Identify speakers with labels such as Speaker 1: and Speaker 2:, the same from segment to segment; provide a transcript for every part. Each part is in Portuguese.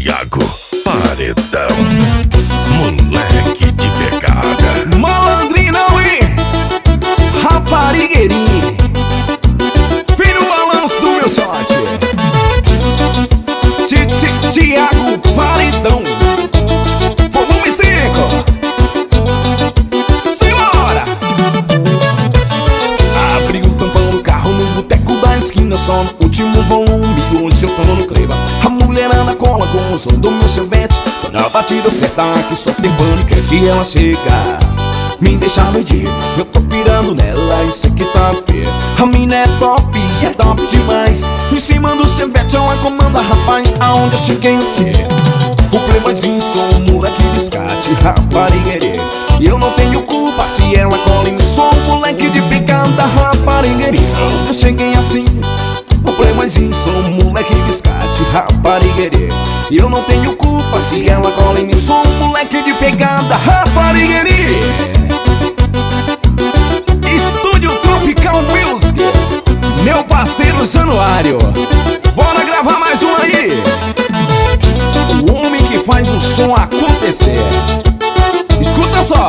Speaker 1: Thiago Paredão, moleque de pegada.
Speaker 2: Malandrinão e raparigueirinho, vem no balanço do meu shot. Thiago Paredão, volume 5. Simbora! Abri o tampão do carro no boteco da esquina, só no último volume. Hoje eu tô no creva. A mulherada cola com o som do meu chevette, só na batida certa que só tem paniquete. E ela chega, me deixa medir, eu tô pirando nela, isso aqui tá feio. A mina é top demais. Em cima do chevette ela comanda, rapaz, aonde eu cheguei eu sei. O playboyzinho, sou um moleque biscate, raparigueire, e eu não tenho culpa se ela cola em mim. Sou um moleque de pegada, raparigueire, aonde eu cheguei assim. O playboyzinho, sou um moleque biscate, raparigueire, e eu não tenho culpa se ela cola em mim. Sou um moleque de pegada, raparigueire. Estúdio Tropical Music, meu parceiro Januário, bora gravar mais um aí. O homem que faz o som acontecer. Escuta só.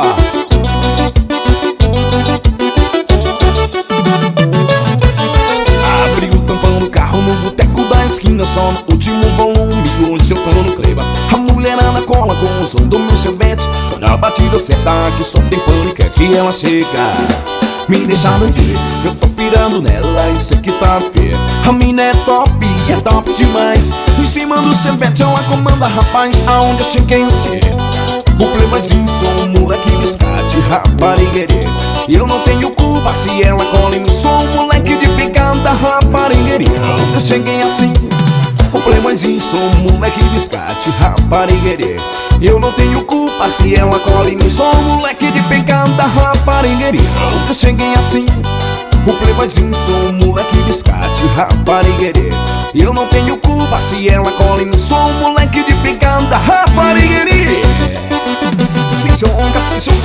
Speaker 2: Abri o tampão do carro no boteco da esquina, só no último volume. Hoje eu tô no creva. A mulherada cola com o som do meu chevette, só na batida certa que só tem paniquete. E ela chega, me deixa mentir, eu tô pirando nela, isso aqui tá feio. A mina é top demais. Em cima do chevette ela comanda, rapaz, aonde eu cheguei eu sei. O playboyzinho, sou um moleque biscate, raparigueire, e eu não tenho culpa se ela cola em mim. Sou um moleque de pegada, raparigueire, aonde eu cheguei assim. O playboyzinho, sou um moleque biscate, raparigueire, e eu não tenho culpa se ela cola em mim. Sou um moleque de pegada, raparigueire, aonde eu cheguei assim. O playboyzinho, sou um moleque biscate, raparigueire, e eu não tenho culpa se ela cola em mim. Sou um moleque de pegada, raparigueire. Se joga